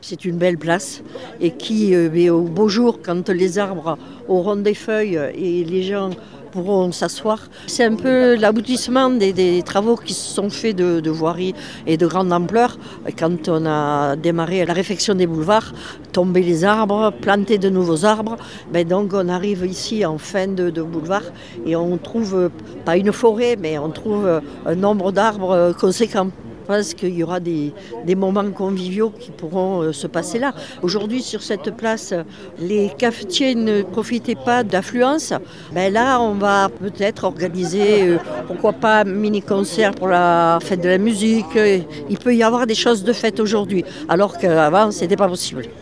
C'est une belle place et qui, au beau jour, quand les arbres auront des feuilles et les gens pourront s'asseoir. C'est un peu l'aboutissement des travaux qui se sont faits de voirie et de grande ampleur. Quand on a démarré la réfection des boulevards, tomber les arbres, planter de nouveaux arbres, donc on arrive ici en fin de boulevard et on trouve, pas une forêt, mais on trouve un nombre d'arbres conséquent. Je pense qu'il y aura des moments conviviaux qui pourront se passer là. Aujourd'hui, sur cette place, les cafetiers ne profitaient pas d'affluence. Là, on va peut-être organiser, pourquoi pas, un mini-concert pour la fête de la musique. Il peut y avoir des choses de fête aujourd'hui, alors qu'avant, ce n'était pas possible.